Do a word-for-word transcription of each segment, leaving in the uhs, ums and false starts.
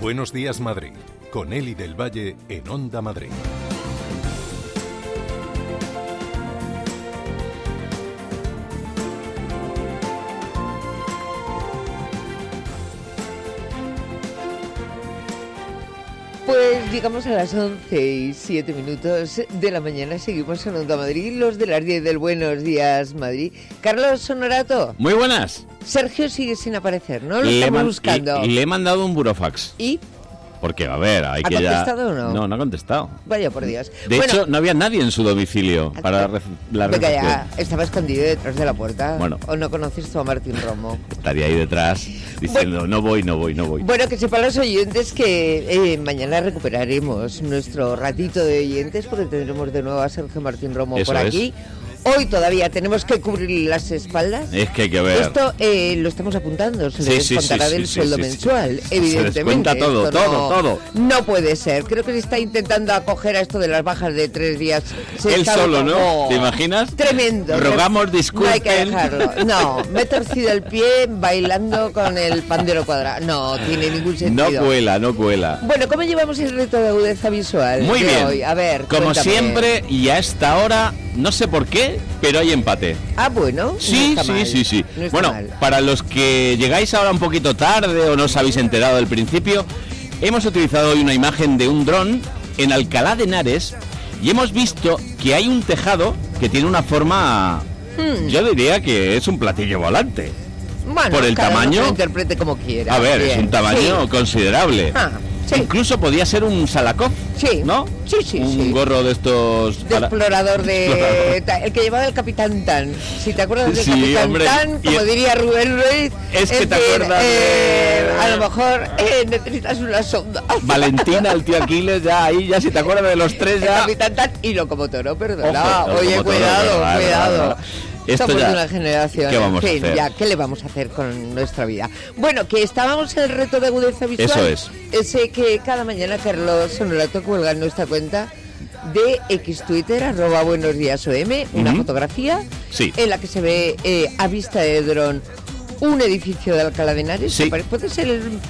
Buenos días, Madrid, con Eli del Valle en Onda Madrid. Pues llegamos a las once y siete minutos de la mañana, seguimos en Onda Madrid, los de las diez del Buenos Días Madrid. Carlos Honorato. Muy buenas. Sergio sigue sin aparecer, ¿no? Lo le estamos man, buscando. Y le he mandado un burofax. ¿Y? Porque, a ver, hay ¿Ha que ya... ¿Ha contestado o no? No, no ha contestado. Vaya por Dios. De bueno, hecho, no había nadie en su domicilio para re la venga recepción. ya, estaba escondido detrás de la puerta. Bueno. ¿O no conoces tú a Martín Romo? Estaría ahí detrás diciendo, bueno, no voy, no voy, no voy. Bueno, que sepan los oyentes que eh, mañana recuperaremos nuestro ratito de oyentes porque tendremos de nuevo a Sergio Martín Romo Eso por aquí. Es. Hoy todavía tenemos que cubrir las espaldas. Es que hay que ver. Esto eh, lo estamos apuntando, se sí, le descontará sí, sí, del sí, sueldo sí, sí, mensual, sí. evidentemente. Se descuenta todo, esto todo, no, todo. No puede ser. Creo que se está intentando acoger a esto de las bajas de tres días. Se Él está solo, ¿no? como... ¿Te imaginas? Tremendo. Rogamos disculpen. No hay que dejarlo. No, me he torcido el pie bailando con el pandero cuadrado. No tiene ningún sentido. No cuela, no cuela. Bueno, ¿cómo llevamos el reto de agudeza visual? Muy de bien. Hoy? A ver, como cuéntame. siempre, y a esta hora, no sé por qué, pero hay empate. Ah, bueno. Sí, no está sí, mal. sí, sí. No está bueno, mal. para los que llegáis ahora un poquito tarde o no os habéis enterado del principio, hemos utilizado hoy una imagen de un dron en Alcalá de Henares y hemos visto que hay un tejado que tiene una forma, hmm. yo diría que es un platillo volante. Bueno, por el cada tamaño, uno lo interprete como quiera. A ver, Bien. es un tamaño sí. considerable. Ah, sí. Incluso podía ser un Salakov, sí. ¿no? Sí, sí, un sí. gorro de estos... De explorador de... el que llevaba el Capitán Tan. Si te acuerdas del sí, Capitán hombre, Tan, como el... diría Rubén Ruiz... Es que en te fin, acuerdas eh, de... A lo mejor eh, necesitas una sonda. Valentina, el tío Aquiles, ya ahí, ya si te acuerdas de los tres ya... El Capitán Tan y Locomotor, perdona. Ojo, Oye, Locomotor, cuidado, vale, cuidado. vale, vale. Esto Somos ya, de una generación. ¿qué vamos en fin, a hacer? Ya, ¿qué le vamos a hacer con nuestra vida? Bueno, que estábamos en el reto de agudeza visual. Eso es. Ese que cada mañana Carlos Honorato cuelga en nuestra cuenta de X Twitter, arroba buenos días O M, una uh-huh. fotografía sí. en la que se ve eh, a vista de dron un edificio de Alcalá de Henares. Sí. Puede ser el...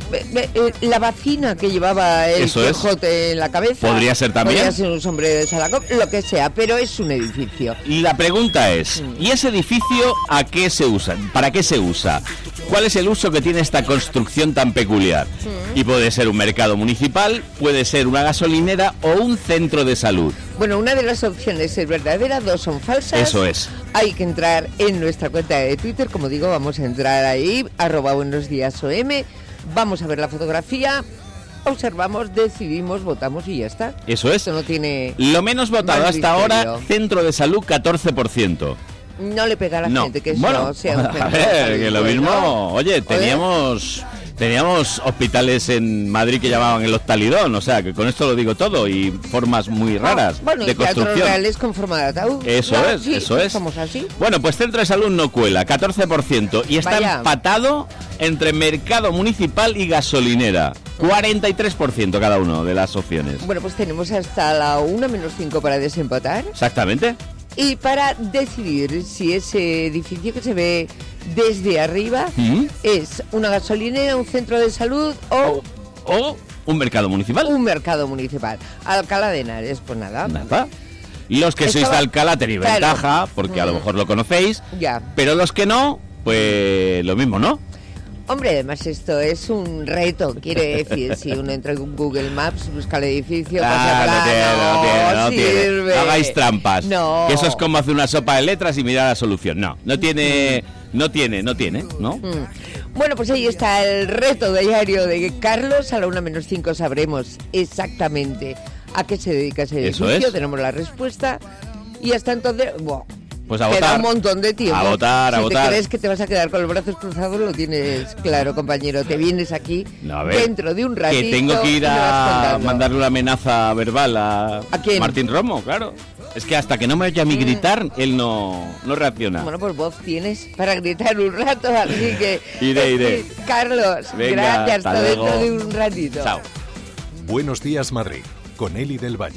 la vacina que llevaba el Eso Quijote en la cabeza. Podría ser también. Podría ser un sombrero de Salakov, lo que sea, pero es un edificio. Y la pregunta es, ¿y ese edificio a qué se usa? ¿Para qué se usa? ¿Cuál es el uso que tiene esta construcción tan peculiar? Mm. Y puede ser un mercado municipal, puede ser una gasolinera o un centro de salud. Bueno, una de las opciones es verdadera, dos son falsas. Eso es. Hay que entrar en nuestra cuenta de Twitter, como digo, vamos a entrar ahí, arroba buenos días O M. Vamos a ver la fotografía, observamos, decidimos, votamos y ya está. Eso es. Esto no tiene... Lo menos votado hasta ahora, centro de salud, catorce por ciento. No le pega a la no. gente que eso bueno, sea un centro a ver, de salud. que lo mismo... Bueno, oye, teníamos... Teníamos hospitales en Madrid que llamaban el Octalidón, o sea, que con esto lo digo todo, y formas muy raras ah, bueno, de y construcción. Teatros Reales con forma de ataúd. Eso no, es, sí, eso es. Somos así. Bueno, pues centro de salud no cuela, catorce por ciento, y está Vaya. empatado entre mercado municipal y gasolinera, cuarenta y tres por ciento cada uno de las opciones. Bueno, pues tenemos hasta la una menos cinco para desempatar. Exactamente. Y para decidir si ese edificio que se ve desde arriba ¿Mm? es una gasolinera, un centro de salud o, o, o un mercado municipal. Un mercado municipal. Alcalá de Henares, pues nada. Nada. Los que Estaba... sois de Alcalá tenéis claro. ventaja, porque a lo mejor lo conocéis. Ya. Pero los que no, pues lo mismo, ¿no? Hombre, además esto es un reto, quiere decir, si uno entra en Google Maps, busca el edificio, ah, pasa no tiene, no tiene, no sirve. tiene. No hagáis trampas. No. Que eso es como hacer una sopa de letras y mirar la solución. No, no tiene, no tiene, no tiene, ¿no? Mm. Bueno, pues ahí está el reto diario de Carlos. A la una menos cinco sabremos exactamente a qué se dedica ese edificio. Eso es. Tenemos la respuesta. Y hasta entonces... Wow. Pues a Queda votar. un montón de tiempo. A votar, a si votar. Si te crees que te vas a quedar con los brazos cruzados, lo tienes claro, compañero. Te vienes aquí no, a ver, dentro de un ratito. Que tengo que ir a mandarle una amenaza verbal a, ¿A quién? Martín Romo, claro. Es que hasta que no me oye a mí gritar, mm. él no, no reacciona. Bueno, pues voz tienes para gritar un rato, así que... iré, iré. Carlos, venga, gracias, hasta luego. dentro de un ratito. Chao. Buenos días, Madrid, con Eli del Valle.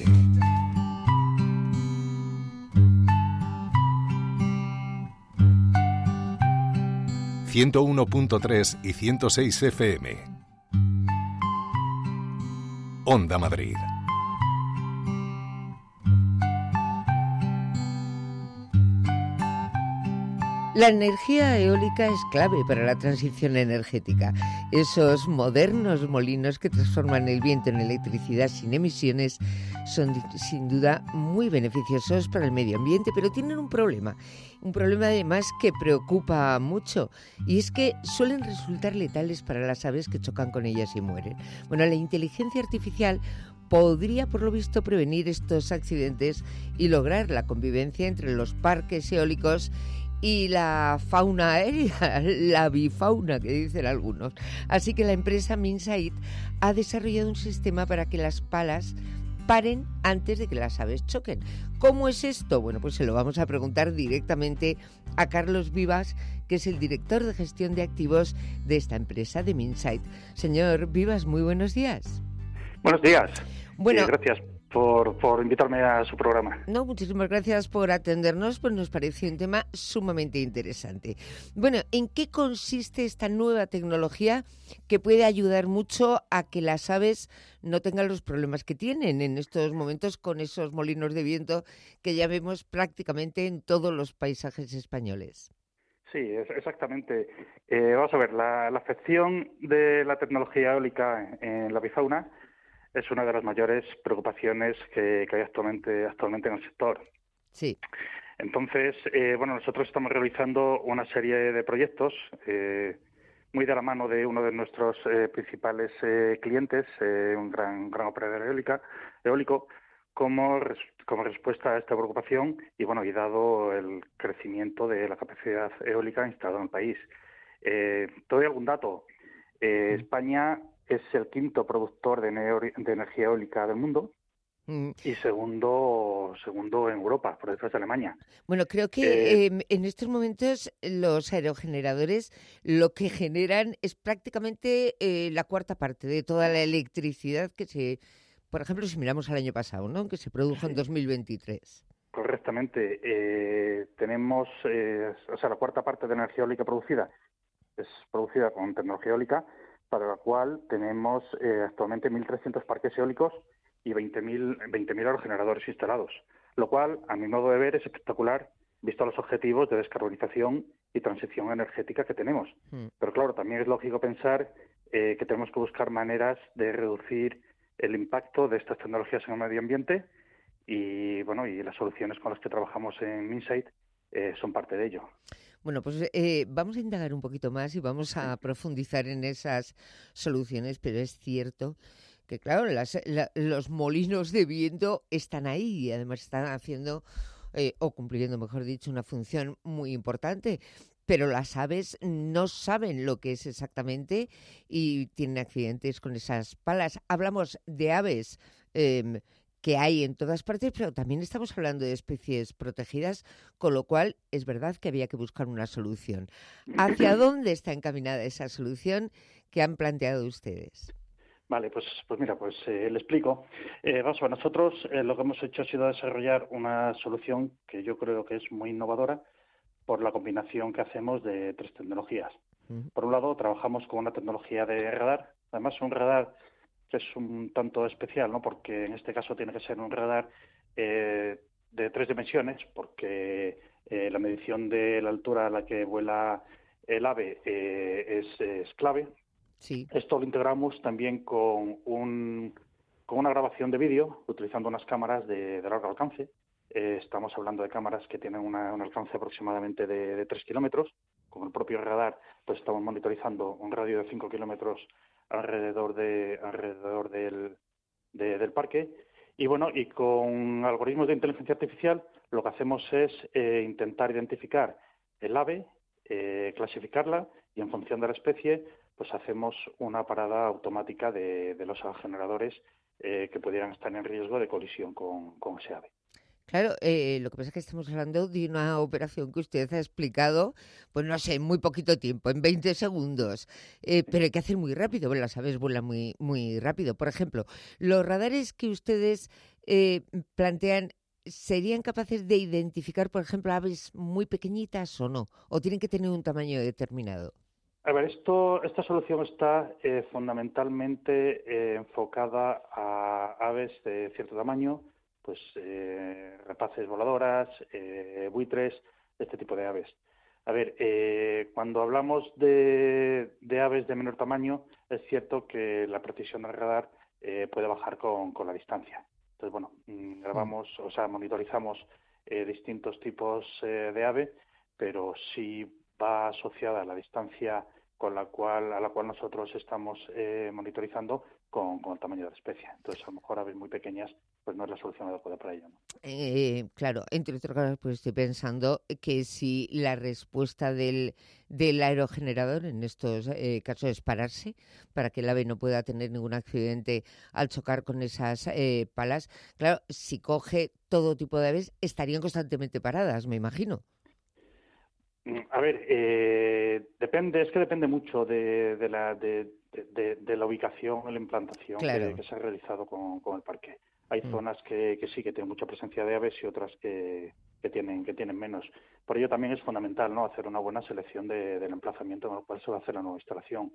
ciento uno punto tres y ciento seis F M. Onda Madrid. La energía eólica es clave para la transición energética. Esos modernos molinos que transforman el viento en electricidad sin emisiones son sin duda muy beneficiosos para el medio ambiente, pero tienen un problema. Un problema además que preocupa mucho, y es que suelen resultar letales para las aves que chocan con ellas y mueren. Bueno, la inteligencia artificial podría, por lo visto, prevenir estos accidentes y lograr la convivencia entre los parques eólicos y la fauna aérea, la bifauna que dicen algunos. Así que la empresa Minsight ha desarrollado un sistema para que las palas paren antes de que las aves choquen. ¿Cómo es esto? Bueno, pues se lo vamos a preguntar directamente a Carlos Vivas, que es el director de gestión de activos de esta empresa, de Minsight. Señor Vivas, muy buenos días. Buenos días. Bueno, eh, gracias por, por invitarme a su programa. No, muchísimas gracias por atendernos, pues nos parece un tema sumamente interesante. Bueno, ¿en qué consiste esta nueva tecnología que puede ayudar mucho a que las aves no tengan los problemas que tienen en estos momentos con esos molinos de viento que ya vemos prácticamente en todos los paisajes españoles? Sí, es, exactamente. Eh, vamos a ver, la, la afección de la tecnología eólica en la bifauna es una de las mayores preocupaciones que, que hay actualmente, actualmente en el sector. Sí. Entonces, eh, bueno, nosotros estamos realizando una serie de proyectos eh, muy de la mano de uno de nuestros eh, principales eh, clientes, eh, un gran, gran operador eólica, eólico, como, res, como respuesta a esta preocupación y, bueno, y dado el crecimiento de la capacidad eólica instalada en el país. Eh, ¿te doy algún dato? Eh, España es el quinto productor de, neo- de energía eólica del mundo mm. y segundo segundo en Europa, por detrás de Alemania. Bueno, creo que eh, eh, en estos momentos los aerogeneradores lo que generan es prácticamente eh, la cuarta parte de toda la electricidad que se, por ejemplo, si miramos al año pasado, ¿no?, que se produjo sí. en dos mil veintitrés. Correctamente. Eh, tenemos, eh, o sea, la cuarta parte de energía eólica producida es producida con tecnología eólica, para la cual tenemos eh, actualmente mil trescientos parques eólicos y veinte mil aerogeneradores instalados, lo cual, a mi modo de ver, es espectacular visto los objetivos de descarbonización y transición energética que tenemos. Mm. Pero claro, también es lógico pensar eh, que tenemos que buscar maneras de reducir el impacto de estas tecnologías en el medio ambiente y, bueno, y las soluciones con las que trabajamos en Minsight eh, son parte de ello. Bueno, pues eh, vamos a indagar un poquito más y vamos a profundizar en esas soluciones, pero es cierto que, claro, las, la, los molinos de viento están ahí y además están haciendo, eh, o cumpliendo, mejor dicho, una función muy importante, pero las aves no saben lo que es exactamente y tienen accidentes con esas palas. Hablamos de aves eh, que hay en todas partes, pero también estamos hablando de especies protegidas, con lo cual es verdad que había que buscar una solución. ¿Hacia dónde está encaminada esa solución que han planteado ustedes? Vale, pues, pues mira, pues eh, le explico. Eh, vamos a ver, nosotros eh, lo que hemos hecho ha sido desarrollar una solución que yo creo que es muy innovadora por la combinación que hacemos de tres tecnologías. Uh-huh. Por un lado, trabajamos con una tecnología de radar, además un radar que es un tanto especial, ¿no?, porque en este caso tiene que ser un radar eh, de tres dimensiones, porque eh, la medición de la altura a la que vuela el ave eh, es, es clave. Sí. Esto lo integramos también con, un, con una grabación de vídeo, utilizando unas cámaras de, de largo alcance. Eh, estamos hablando de cámaras que tienen una, un alcance aproximadamente de, de tres kilómetros. Con el propio radar, pues estamos monitorizando un radio de cinco kilómetros alrededor de alrededor del, de, del parque y bueno y con algoritmos de inteligencia artificial lo que hacemos es eh, intentar identificar el ave, eh, clasificarla y en función de la especie pues hacemos una parada automática de, de los generadores eh, que pudieran estar en riesgo de colisión con, con ese ave. Claro, eh, lo que pasa es que estamos hablando de una operación que usted ha explicado, pues no sé, en muy poquito tiempo, en veinte segundos, eh, pero hay que hacer muy rápido, bueno, las aves vuelan muy, muy rápido. Por ejemplo, los radares que ustedes eh, plantean, ¿serían capaces de identificar, por ejemplo, aves muy pequeñitas o no? ¿O tienen que tener un tamaño determinado? A ver, esto, esta solución está eh, fundamentalmente eh, enfocada a aves de cierto tamaño, pues eh, rapaces voladoras, eh, buitres, este tipo de aves. A ver, eh, cuando hablamos de, de aves de menor tamaño, es cierto que la precisión del radar eh, puede bajar con, con la distancia. Entonces, bueno, mm, grabamos, o sea, monitorizamos eh, distintos tipos eh, de ave, pero sí va asociada a la distancia con la cual a la cual nosotros estamos eh, monitorizando con, con el tamaño de la especie. Entonces, a lo mejor aves muy pequeñas, pues no es la solución adecuada para ello, ¿no? Eh, claro, entre otras cosas, pues estoy pensando que si la respuesta del, del aerogenerador en estos eh, casos es pararse para que el ave no pueda tener ningún accidente al chocar con esas eh, palas, claro, si coge todo tipo de aves, estarían constantemente paradas, me imagino. A ver, eh, depende, es que depende mucho de, de, la, de, de, de la ubicación, la implantación que, Claro. que se ha realizado con, con el parque. Hay Mm. zonas que, que sí que tienen mucha presencia de aves y otras que, que tienen que tienen menos. Por ello también es fundamental, ¿no?, hacer una buena selección de, del emplazamiento en el cual se va a hacer la nueva instalación.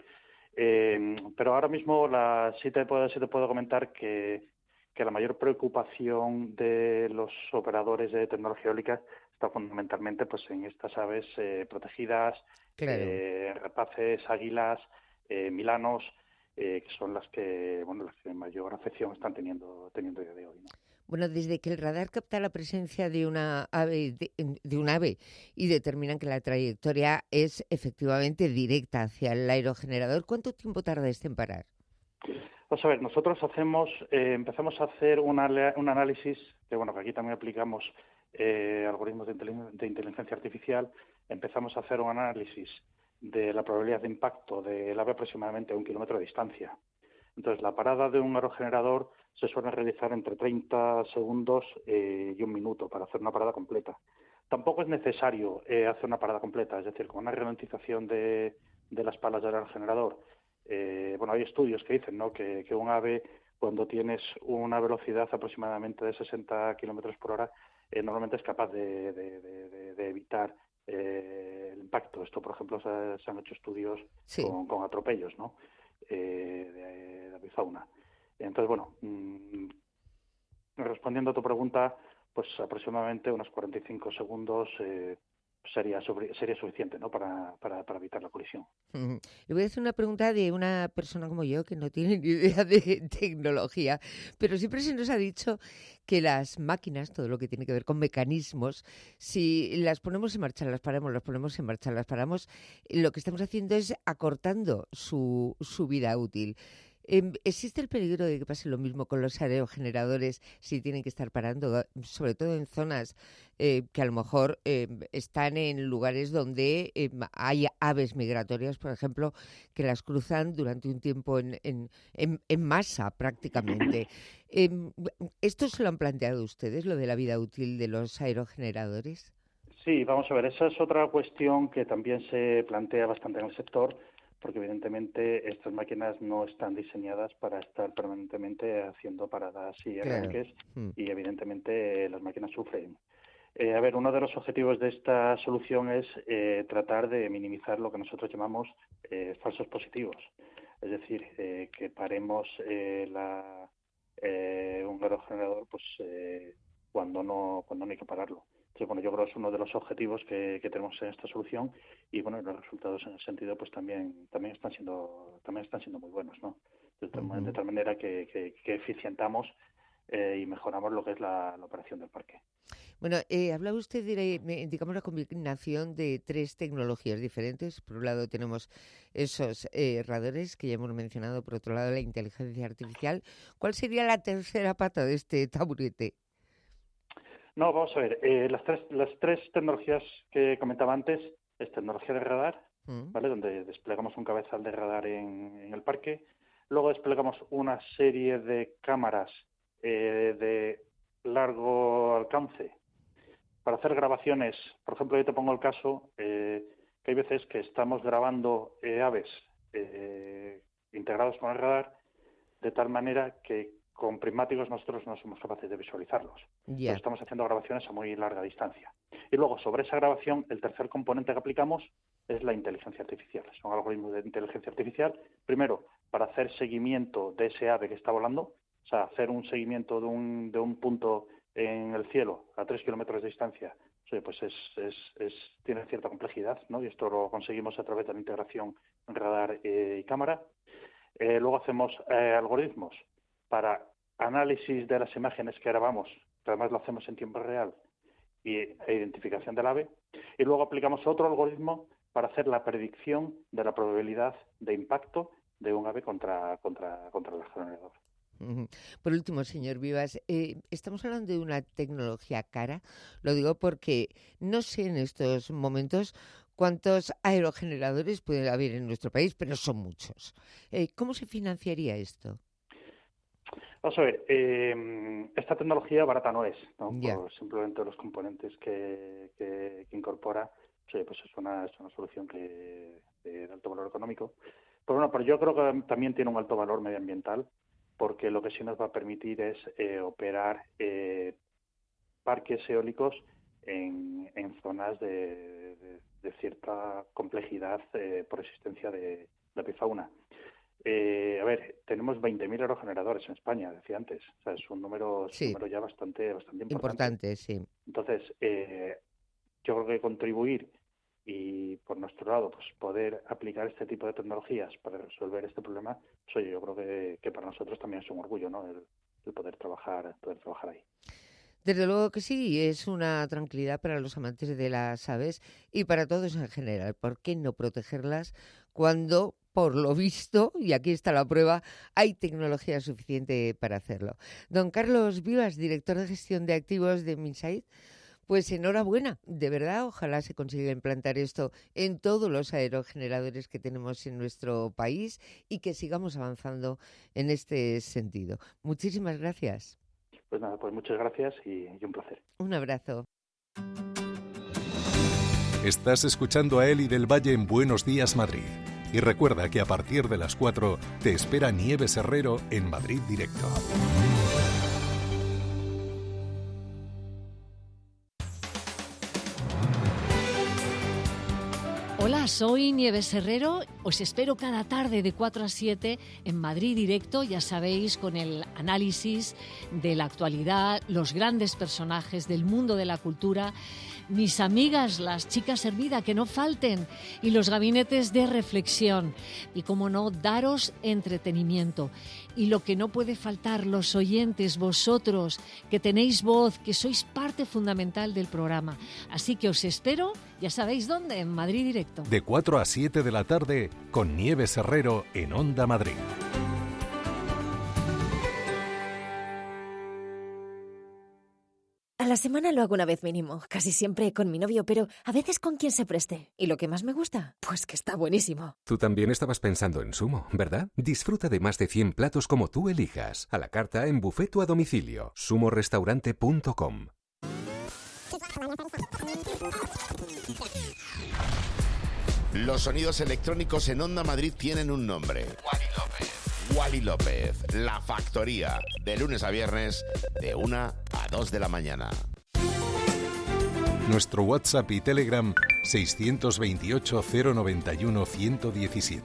Eh, pero ahora mismo la, sí, te puedo, sí te puedo comentar que, que la mayor preocupación de los operadores de tecnología eólica está fundamentalmente pues en estas aves eh, protegidas, Claro. eh, rapaces, águilas, eh, milanos, eh, que son las que, bueno, las que mayor afección están teniendo teniendo a día de hoy, ¿no? Bueno, desde que el radar capta la presencia de una ave, de, de un ave y determinan que la trayectoria es efectivamente directa hacia el aerogenerador, ¿cuánto tiempo tarda este en parar? Vamos a ver, nosotros hacemos, eh, empezamos a hacer una, un análisis, que bueno, que aquí también aplicamos eh, algoritmos de, inteligencia, de inteligencia artificial, empezamos a hacer un análisis de la probabilidad de impacto del ave aproximadamente a un kilómetro de distancia. Entonces, la parada de un aerogenerador se suele realizar entre treinta segundos eh, y un minuto para hacer una parada completa. Tampoco es necesario eh, hacer una parada completa, es decir, con una ralentización de, de las palas del aerogenerador. Eh, bueno, hay estudios que dicen, ¿no?, que, que un ave, cuando tienes una velocidad aproximadamente de sesenta kilómetros por hora, eh, normalmente es capaz de, de, de, de evitar eh, el impacto. Esto, por ejemplo, se, se han hecho estudios Sí. con, con atropellos, ¿no?, eh, de, de avifauna. Entonces, bueno, mmm, respondiendo a tu pregunta, pues aproximadamente unos cuarenta y cinco segundos eh, sería sería suficiente, ¿no?, para, para, para evitar la colisión. Uh-huh. Le voy a hacer una pregunta de una persona como yo que no tiene ni idea de tecnología, pero siempre se nos ha dicho que las máquinas, todo lo que tiene que ver con mecanismos, si las ponemos en marcha, las paramos, las ponemos en marcha, las paramos, lo que estamos haciendo es acortando su, su vida útil. Eh, ¿Existe el peligro de que pase lo mismo con los aerogeneradores si tienen que estar parando, sobre todo en zonas eh, que a lo mejor eh, están en lugares donde eh, hay aves migratorias, por ejemplo, que las cruzan durante un tiempo en, en, en, en masa prácticamente? Eh, ¿Esto se lo han planteado ustedes, lo de la vida útil de los aerogeneradores? Sí, vamos a ver, esa es otra cuestión que también se plantea bastante en el sector, porque evidentemente estas máquinas no están diseñadas para estar permanentemente haciendo paradas y arranques, Claro. Mm. y evidentemente las máquinas sufren. Eh, a ver, uno de los objetivos de esta solución es eh, tratar de minimizar lo que nosotros llamamos eh, falsos positivos, es decir, eh, que paremos eh, la, eh, un aerogenerador pues eh, cuando no cuando no hay que pararlo. Entonces, bueno, yo creo que es uno de los objetivos que, que tenemos en esta solución, y bueno, los resultados en ese sentido pues también también están siendo también están siendo muy buenos, ¿no? De tal, Uh-huh. de tal manera que, que, que eficientamos eh, y mejoramos lo que es la, la operación del parque. Bueno, eh, hablaba usted de, digamos, la combinación de tres tecnologías diferentes. Por un lado tenemos esos eh, radares que ya hemos mencionado, por otro lado la inteligencia artificial. ¿Cuál sería la tercera pata de este taburete? No, vamos a ver, eh, las, tres, las tres tecnologías que comentaba antes es tecnología de radar, ¿Mm? ¿vale?, donde desplegamos un cabezal de radar en, en el parque. Luego desplegamos una serie de cámaras eh, de largo alcance para hacer grabaciones. Por ejemplo, yo te pongo el caso eh, que hay veces que estamos grabando eh, aves eh, integrados con el radar, de tal manera que con prismáticos nosotros no somos capaces de visualizarlos. Ya. Entonces estamos haciendo grabaciones a muy larga distancia. Y luego, sobre esa grabación, el tercer componente que aplicamos es la inteligencia artificial. Son algoritmos de inteligencia artificial, primero, para hacer seguimiento de ese ave que está volando, o sea, hacer un seguimiento de un, de un punto en el cielo a tres kilómetros de distancia, pues es, es, es, tiene cierta complejidad, ¿no? Y esto lo conseguimos a través de la integración radar eh, y cámara. Eh, luego hacemos eh, algoritmos para análisis de las imágenes que grabamos, que además lo hacemos en tiempo real, y e identificación del ave. Y luego aplicamos otro algoritmo para hacer la predicción de la probabilidad de impacto de un ave contra, contra, contra el generador. Por último, señor Vivas, eh, estamos hablando de una tecnología cara. Lo digo porque no sé en estos momentos cuántos aerogeneradores puede haber en nuestro país, pero son muchos. Eh, ¿Cómo se financiaría esto? Vamos a ver, eh, esta tecnología barata no es, ¿no? Yeah. Por simplemente los componentes que, que, que incorpora, sí, pues es una, es una solución que de alto valor económico. Pero bueno, pero yo creo que también tiene un alto valor medioambiental, porque lo que sí nos va a permitir es eh, operar eh, parques eólicos en, en zonas de, de, de cierta complejidad eh, por existencia de la avifauna. Eh, a ver, tenemos veinte mil aerogeneradores en España, decía antes. O sea, es un número, es Sí. un número ya bastante, bastante importante. Importante, sí. Entonces, eh, yo creo que contribuir y, por nuestro lado, pues poder aplicar este tipo de tecnologías para resolver este problema, pues, oye, yo creo que, que para nosotros también es un orgullo, ¿no? El, el poder trabajar, poder trabajar ahí. Desde luego que sí, es una tranquilidad para los amantes de las aves y para todos en general. ¿Por qué no protegerlas cuando, por lo visto, y aquí está la prueba, hay tecnología suficiente para hacerlo? Don Carlos Vivas, director de gestión de activos de Minsait, pues enhorabuena, de verdad, ojalá se consiga implantar esto en todos los aerogeneradores que tenemos en nuestro país y que sigamos avanzando en este sentido. Muchísimas gracias. Pues nada, pues muchas gracias y, y un placer. Un abrazo. Estás escuchando a Eli del Valle en Buenos Días Madrid. Y recuerda que a partir de las cuatro te espera Nieves Herrero en Madrid Directo. Hola, soy Nieves Herrero. Os espero cada tarde de cuatro a siete en Madrid Directo, ya sabéis, con el análisis de la actualidad, los grandes personajes del mundo de la cultura, mis amigas, las chicas Hermida, que no falten, y los gabinetes de reflexión. Y, como no, daros entretenimiento. Y lo que no puede faltar, los oyentes, vosotros, que tenéis voz, que sois parte fundamental del programa. Así que os espero, ya sabéis dónde, en Madrid Directo. De cuatro a siete de la tarde con Nieves Herrero en Onda Madrid. A la semana lo hago una vez mínimo, casi siempre con mi novio, pero a veces con quien se preste. ¿Y lo que más me gusta? Pues que está buenísimo. Tú también estabas pensando en Sumo, ¿verdad? Disfruta de más de cien platos como tú elijas, a la carta, en buffet o a domicilio. sumo restaurante punto com. Los sonidos electrónicos en Onda Madrid tienen un nombre. Wally López. Wally López, La Factoría, de lunes a viernes, de una a dos de la mañana. Nuestro WhatsApp y Telegram seiscientos veintiocho cero noventa y uno ciento diecisiete.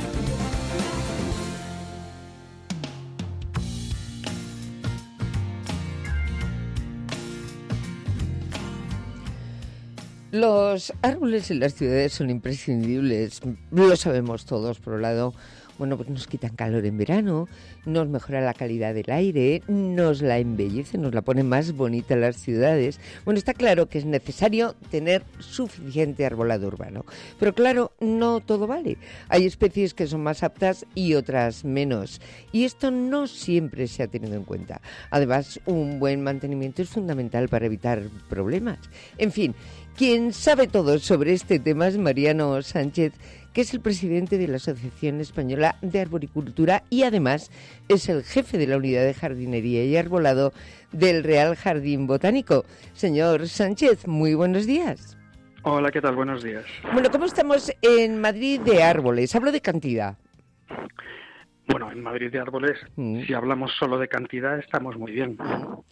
Los árboles en las ciudades son imprescindibles, lo sabemos todos. Por un lado, bueno, pues nos quitan calor en verano, nos mejora la calidad del aire, nos la embellece, nos la pone más bonita en las ciudades. Bueno, está claro que es necesario tener suficiente arbolado urbano, pero claro, no todo vale. Hay especies que son más aptas y otras menos, y esto no siempre se ha tenido en cuenta. Además, un buen mantenimiento es fundamental para evitar problemas. En fin, quien sabe todo sobre este tema es Mariano Sánchez, que es el presidente de la Asociación Española de Arboricultura y además es el jefe de la Unidad de Jardinería y Arbolado del Real Jardín Botánico. Señor Sánchez, muy buenos días. Hola, ¿qué tal? Buenos días. Bueno, ¿cómo estamos en Madrid de árboles? Hablo de cantidad. Bueno, en Madrid de árboles, mm. si hablamos solo de cantidad, estamos muy bien.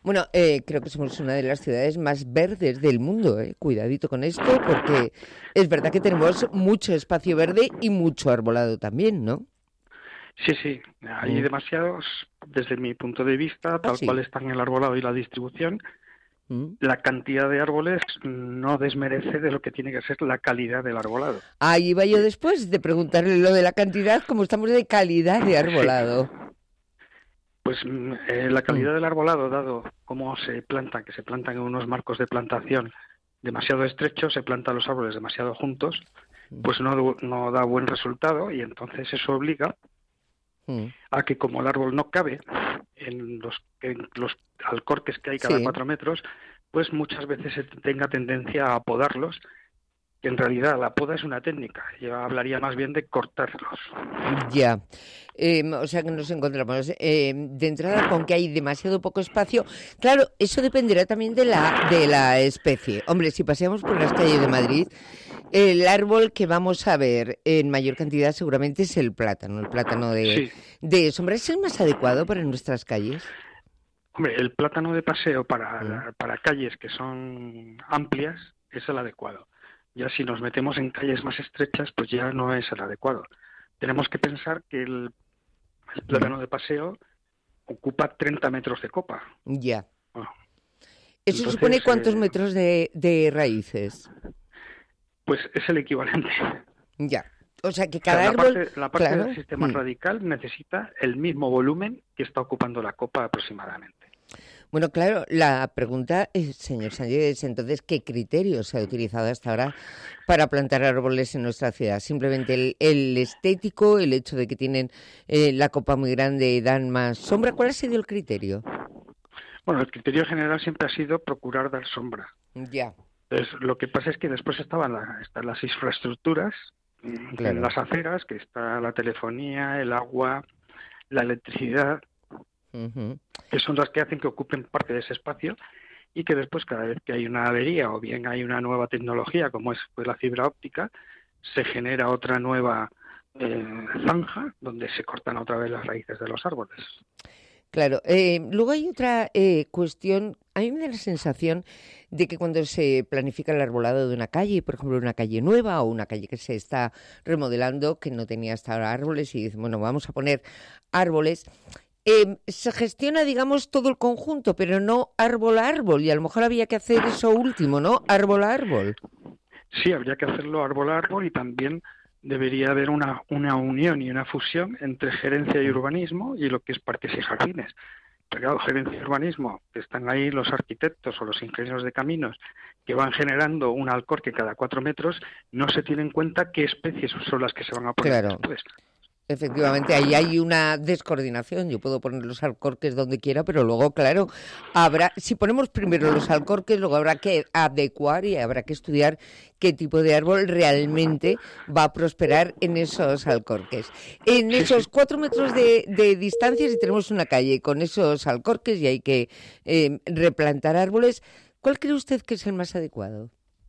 Bueno, eh, creo que somos una de las ciudades más verdes del mundo, ¿eh? Cuidadito con esto, porque es verdad que tenemos mucho espacio verde y mucho arbolado también, ¿no? Sí, sí, hay mm. demasiados, desde mi punto de vista, tal ah, sí. cual están el arbolado y la distribución. Mm. La cantidad de árboles no desmerece de lo que tiene que ser la calidad del arbolado. Ahí iba yo después de preguntarle lo de la cantidad, como estamos de calidad de arbolado. Sí. Pues eh, la calidad del arbolado, dado cómo se planta, que se plantan en unos marcos de plantación demasiado estrechos, se plantan los árboles demasiado juntos, pues no, no da buen resultado, y entonces eso obliga mm. a que, como el árbol no cabe en los, en los alcorques que hay cada sí. cuatro metros, pues muchas veces se tenga tendencia a podarlos, que en realidad la poda es una técnica. Yo hablaría más bien de cortarlos. Ya. Eh, o sea que nos encontramos eh, de entrada con que hay demasiado poco espacio. Claro, eso dependerá también de la, de la especie. Hombre, si paseamos por las calles de Madrid, el árbol que vamos a ver en mayor cantidad seguramente es el plátano. El plátano de, sí. de sombra es el más adecuado para nuestras calles. Hombre, el plátano de paseo para, mm. para calles que son amplias es el adecuado. Ya si nos metemos en calles más estrechas, pues ya no es el adecuado. Tenemos que pensar que el, el plátano de paseo ocupa treinta metros de copa. Ya. Bueno, ¿eso entonces, supone cuántos eh, metros de, de raíces? Pues es el equivalente. Ya. O sea que cada o sea, árbol... La parte, la parte claro. del sistema mm. radical necesita el mismo volumen que está ocupando la copa aproximadamente. Bueno, claro, la pregunta es, señor Sánchez, entonces, ¿qué criterio se ha utilizado hasta ahora para plantar árboles en nuestra ciudad? ¿Simplemente el, el estético, el hecho de que tienen eh, la copa muy grande y dan más sombra? ¿Cuál ha sido el criterio? Bueno, el criterio general siempre ha sido procurar dar sombra. Ya. Entonces, lo que pasa es que después estaban, la, están las infraestructuras, claro. en las aceras, que está la telefonía, el agua, la electricidad... Uh-huh. que son las que hacen que ocupen parte de ese espacio y que después, cada vez que hay una avería o bien hay una nueva tecnología como es pues, la fibra óptica, se genera otra nueva eh, zanja donde se cortan otra vez las raíces de los árboles. Claro, eh, luego hay otra eh, cuestión. A mí me da la sensación de que cuando se planifica el arbolado de una calle, por ejemplo una calle nueva o una calle que se está remodelando, que no tenía hasta ahora árboles, y dicen, bueno, vamos a poner árboles... Eh, se gestiona, digamos, todo el conjunto, pero no árbol a árbol, y a lo mejor había que hacer eso último, ¿no? Árbol a árbol. Sí, habría que hacerlo árbol a árbol, y también debería haber una, una unión y una fusión entre gerencia y urbanismo y lo que es parques y jardines. Pero claro, gerencia y urbanismo, que están ahí los arquitectos o los ingenieros de caminos, que van generando un alcorque cada cuatro metros, no se tiene en cuenta qué especies son las que se van a poner claro. después. Efectivamente, ahí hay una descoordinación. Yo puedo poner los alcorques donde quiera, pero luego, claro, habrá, si ponemos primero los alcorques, luego habrá que adecuar y habrá que estudiar qué tipo de árbol realmente va a prosperar en esos alcorques. En esos cuatro metros de, de distancia, si tenemos una calle con esos alcorques y hay que eh, replantar árboles, ¿cuál cree usted que es el más adecuado?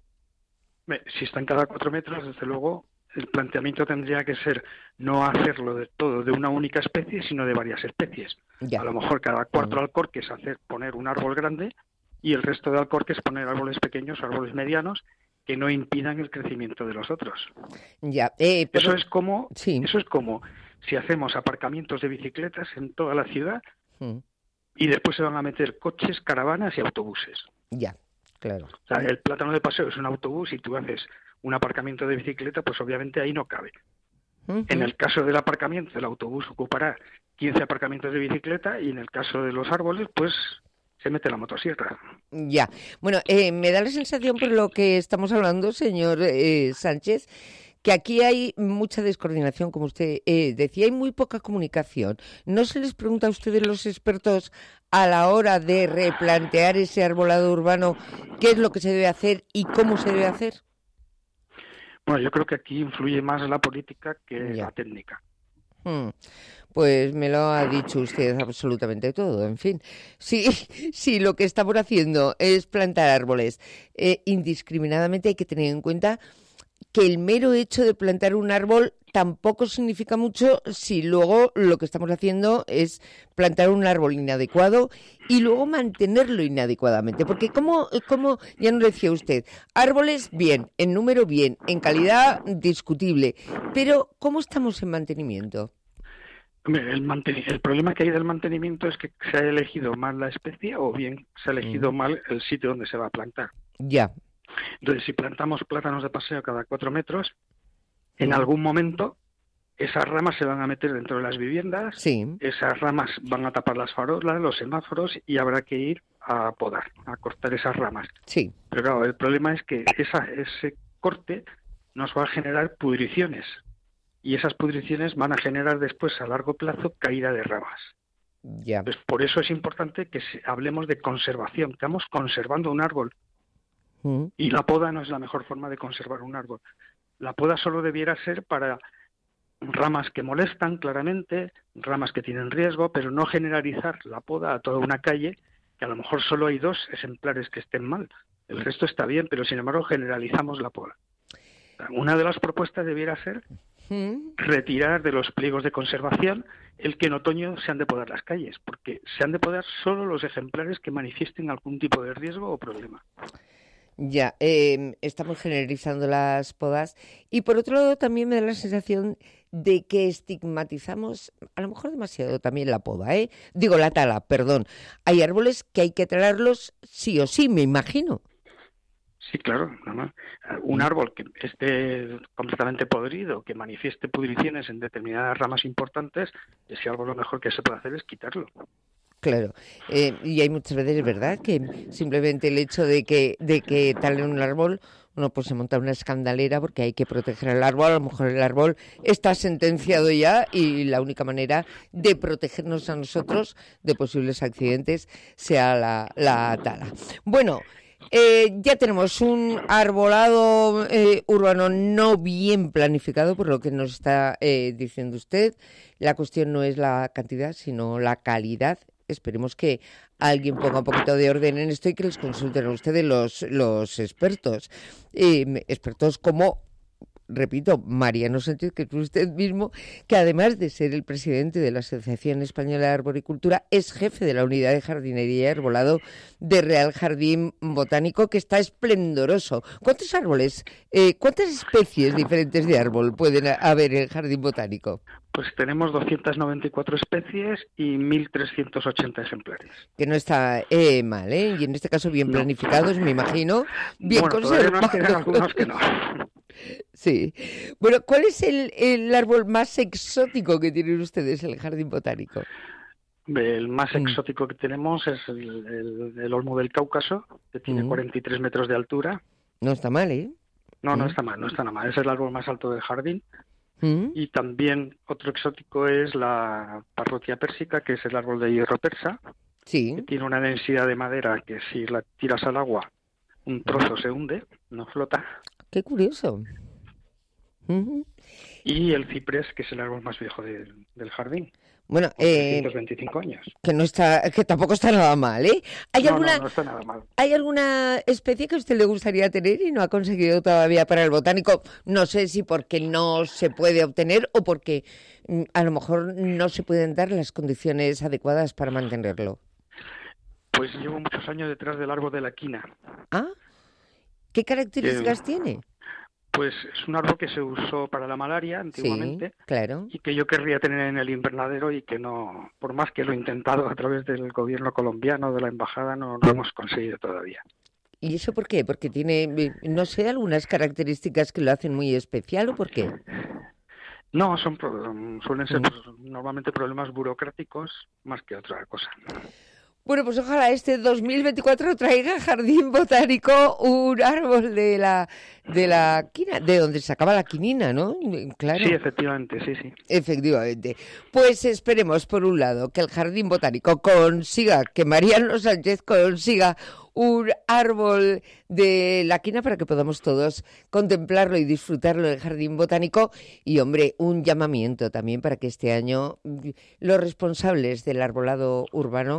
Si están cada cuatro metros, desde luego... el planteamiento tendría que ser no hacerlo de todo de una única especie, sino de varias especies. Ya. A lo mejor cada cuatro uh-huh. alcorques hacer poner un árbol grande y el resto de alcorques poner árboles pequeños, árboles medianos, que no impidan el crecimiento de los otros. Ya. Eh, pero... Eso es como, sí. eso es como si hacemos aparcamientos de bicicletas en toda la ciudad uh-huh. y después se van a meter coches, caravanas y autobuses. Ya, claro. O sea, el plátano de paseo es un autobús y tú haces un aparcamiento de bicicleta, pues obviamente ahí no cabe. Uh-huh. En el caso del aparcamiento, el autobús ocupará quince aparcamientos de bicicleta y en el caso de los árboles, pues se mete la motosierra. Ya. Bueno, eh, me da la sensación por lo que estamos hablando, señor eh, Sánchez, que aquí hay mucha descoordinación, como usted eh, decía, hay muy poca comunicación. ¿No se les pregunta a ustedes, los expertos, a la hora de replantear ese arbolado urbano, qué es lo que se debe hacer y cómo se debe hacer? Bueno, yo creo que aquí influye más la política que ya. la técnica. Hmm. Pues me lo ha dicho usted absolutamente todo. En fin, si, si lo que estamos haciendo es plantar árboles eh, indiscriminadamente, hay que tener en cuenta que el mero hecho de plantar un árbol tampoco significa mucho si luego lo que estamos haciendo es plantar un árbol inadecuado y luego mantenerlo inadecuadamente. Porque como, como ya nos decía usted, árboles bien, en número bien, en calidad discutible, pero ¿cómo estamos en mantenimiento? El, manten- el problema que hay del mantenimiento es que se ha elegido mal la especie o bien se ha elegido mm. mal el sitio donde se va a plantar. Ya. Entonces, si plantamos plátanos de paseo cada cuatro metros, en algún momento esas ramas se van a meter dentro de las viviendas, sí. esas ramas van a tapar las farolas, los semáforos y habrá que ir a podar, a cortar esas ramas. Sí. Pero claro, el problema es que esa, ese corte nos va a generar pudriciones y esas pudriciones van a generar después a largo plazo caída de ramas. Ya. Pues por eso es importante que se, hablemos de conservación, que estamos conservando un árbol. Mm. Y la poda no es la mejor forma de conservar un árbol. La poda solo debiera ser para ramas que molestan claramente, ramas que tienen riesgo, pero no generalizar la poda a toda una calle, que a lo mejor solo hay dos ejemplares que estén mal. El resto está bien, pero sin embargo generalizamos la poda. Una de las propuestas debiera ser retirar de los pliegos de conservación el que en otoño se han de podar las calles, porque se han de podar solo los ejemplares que manifiesten algún tipo de riesgo o problema. Ya, eh, estamos generalizando las podas y por otro lado también me da la sensación de que estigmatizamos a lo mejor demasiado también la poda, ¿eh? Digo, la tala, perdón. Hay árboles que hay que talarlos sí o sí, me imagino. Sí, claro, nada más. Un árbol que esté completamente podrido, que manifieste pudriciones en determinadas ramas importantes, ese árbol lo mejor que se puede hacer es quitarlo. Claro, eh, y hay muchas veces, es verdad, que simplemente el hecho de que de que talen un árbol, uno pues se monta una escandalera porque hay que proteger al árbol, a lo mejor el árbol está sentenciado ya y la única manera de protegernos a nosotros de posibles accidentes sea la, la tala. Bueno, eh, ya tenemos un arbolado eh, urbano no bien planificado, por lo que nos está eh, diciendo usted. La cuestión no es la cantidad, sino la calidad. Esperemos que alguien ponga un poquito de orden en esto y que les consulten a ustedes los, los expertos. Eh, expertos como, repito, Mariano Sánchez, que es usted mismo, que además de ser el presidente de la Asociación Española de Arboricultura, es jefe de la Unidad de Jardinería y Arbolado de Real Jardín Botánico, que está esplendoroso. ¿Cuántos árboles, eh, cuántas especies diferentes de árbol pueden haber en el Jardín Botánico? Pues tenemos doscientas noventa y cuatro especies y mil trescientos ochenta ejemplares. Que no está eh, mal, ¿eh? Y en este caso bien no. planificados, me imagino. Bien bueno, conservados. Todavía algunos que no. Sí. Bueno, ¿cuál es el, el árbol más exótico que tienen ustedes en el Jardín Botánico? El más mm. exótico que tenemos es el, el, el olmo del Cáucaso, que tiene mm. cuarenta y tres metros de altura. No está mal, ¿eh? No, no mm. está mal, no está nada mal. Es el árbol más alto del jardín. Y también otro exótico es la parroquia pérsica, que es el árbol de hierro persa, sí. que tiene una densidad de madera que si la tiras al agua, un trozo se hunde, no flota. ¡Qué curioso! Uh-huh. Y el ciprés, que es el árbol más viejo de, del jardín. Bueno, eh, trescientos veinticinco años. Que no está, que tampoco está nada mal, ¿eh? ¿Hay no, alguna, no, no está nada mal. ¿Hay alguna especie que a usted le gustaría tener y no ha conseguido todavía para el botánico? No sé si porque no se puede obtener o porque mm, a lo mejor no se pueden dar las condiciones adecuadas para mantenerlo. Pues llevo muchos años detrás del árbol de la quina. ¿Ah? ¿Qué características eh, tiene? Pues es un árbol que se usó para la malaria antiguamente, sí, claro. Y que yo querría tener en el invernadero y que no, por más que lo he intentado a través del gobierno colombiano, de la embajada, no lo hemos conseguido todavía. ¿Y eso por qué? ¿Porque tiene, no sé, algunas características que lo hacen muy especial o por qué? No, son suelen ser pues, normalmente problemas burocráticos más que otra cosa. Bueno, pues ojalá este dos mil veinticuatro traiga Jardín Botánico un árbol de la de la quina, de donde se acaba la quinina, ¿no? Claro. Sí, efectivamente, sí, sí. Efectivamente. Pues esperemos, por un lado, que el Jardín Botánico consiga, que Mariano Sánchez consiga un árbol de la quina para que podamos todos contemplarlo y disfrutarlo del Jardín Botánico. Y, hombre, un llamamiento también para que este año los responsables del arbolado urbano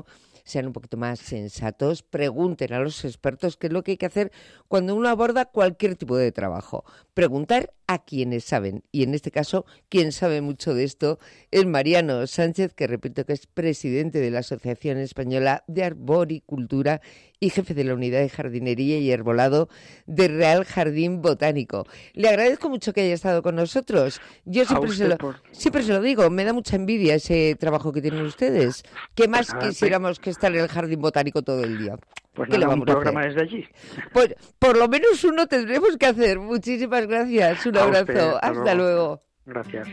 sean un poquito más sensatos, pregunten a los expertos qué es lo que hay que hacer cuando uno aborda cualquier tipo de trabajo. Preguntar a quienes saben, y en este caso, quien sabe mucho de esto es Mariano Sánchez, que repito que es presidente de la Asociación Española de Arboricultura y jefe de la Unidad de Jardinería y Herbolado de Real Jardín Botánico. Le agradezco mucho que haya estado con nosotros. Yo siempre se lo, por... siempre se lo digo, me da mucha envidia ese trabajo que tienen ustedes. ¿Qué más pues nada, quisiéramos que estar en el Jardín Botánico todo el día? Pues nada, un programa desde allí. Pues por lo menos uno tendremos que hacer. Muchísimas gracias. Un abrazo. Usted, hasta, hasta luego. luego. Gracias.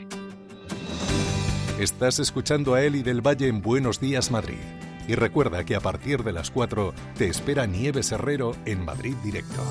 Estás escuchando a Eli del Valle en Buenos Días, Madrid. Y recuerda que a partir de las cuatro te espera Nieves Herrero en Madrid Directo.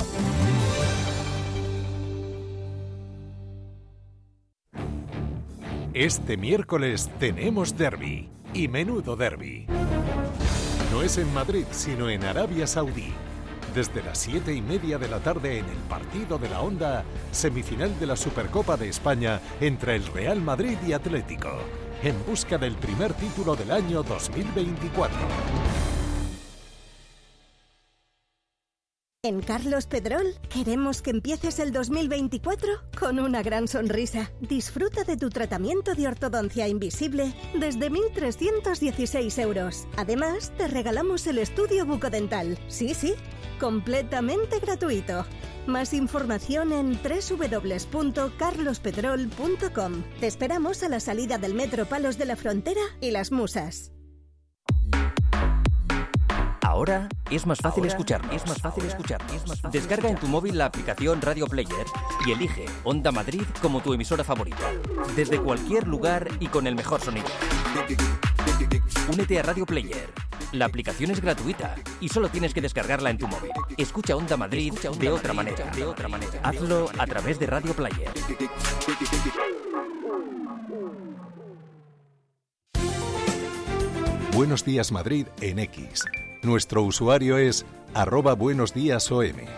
Este miércoles tenemos derbi, y menudo derbi. No es en Madrid, sino en Arabia Saudí. Desde las siete y media de la tarde en el Partido de la Onda, semifinal de la Supercopa de España entre el Real Madrid y Atlético, en busca del primer título del año dos mil veinticuatro. En Carlos Pedrol queremos que empieces el dos mil veinticuatro con una gran sonrisa. Disfruta de tu tratamiento de ortodoncia invisible desde mil trescientos dieciséis euros. Además, te regalamos el estudio bucodental. Sí, sí, completamente gratuito. Más información en doble u doble u doble u punto carlos pedrol punto com. Te esperamos a la salida del Metro Palos de la Frontera y Las Musas. Ahora es más fácil escuchar, es más fácil escuchar. Descarga en tu móvil la aplicación Radio Player y elige Onda Madrid como tu emisora favorita. Desde cualquier lugar y con el mejor sonido. Únete a Radio Player. La aplicación es gratuita y solo tienes que descargarla en tu móvil. Escucha Onda Madrid de otra manera. De otra manera. Hazlo a través de Radio Player. Buenos Días Madrid en X. Nuestro usuario es arroba buenos días O M.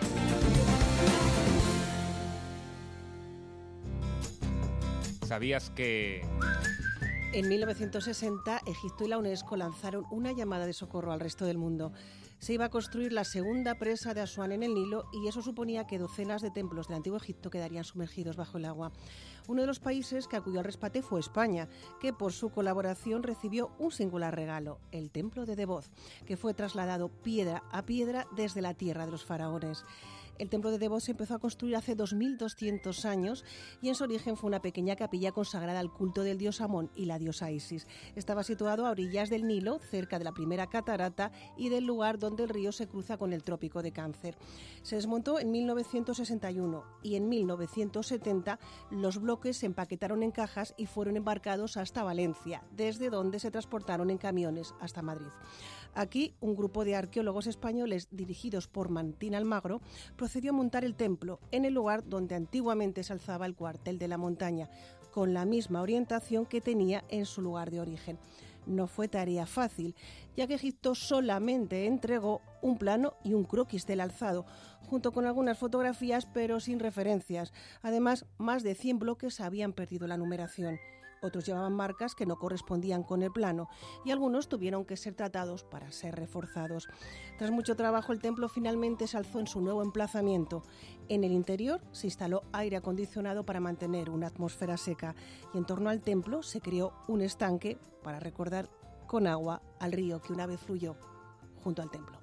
¿Sabías que...? En mil novecientos sesenta, Egipto y la UNESCO lanzaron una llamada de socorro al resto del mundo. Se iba a construir la segunda presa de Asuán en el Nilo y eso suponía que docenas de templos del Antiguo Egipto quedarían sumergidos bajo el agua. Uno de los países que acudió al rescate fue España, que por su colaboración recibió un singular regalo, el Templo de Debod, que fue trasladado piedra a piedra desde la tierra de los faraones. El templo de Debod se empezó a construir hace dos mil doscientos años y en su origen fue una pequeña capilla consagrada al culto del dios Amón y la diosa Isis. Estaba situado a orillas del Nilo, cerca de la primera catarata y del lugar donde el río se cruza con el Trópico de Cáncer. Se desmontó en mil novecientos sesenta y uno y en mil novecientos setenta los bloques se empaquetaron en cajas y fueron embarcados hasta Valencia, desde donde se transportaron en camiones hasta Madrid. Aquí, un grupo de arqueólogos españoles dirigidos por Martín Almagro procedió a montar el templo en el lugar donde antiguamente se alzaba el cuartel de la montaña, con la misma orientación que tenía en su lugar de origen. No fue tarea fácil, ya que Egipto solamente entregó un plano y un croquis del alzado, junto con algunas fotografías pero sin referencias. Además, más de cien bloques habían perdido la numeración. Otros llevaban marcas que no correspondían con el plano y algunos tuvieron que ser tratados para ser reforzados. Tras mucho trabajo, el templo finalmente se alzó en su nuevo emplazamiento. En el interior se instaló aire acondicionado para mantener una atmósfera seca y en torno al templo se creó un estanque para recordar con agua al río que una vez fluyó junto al templo.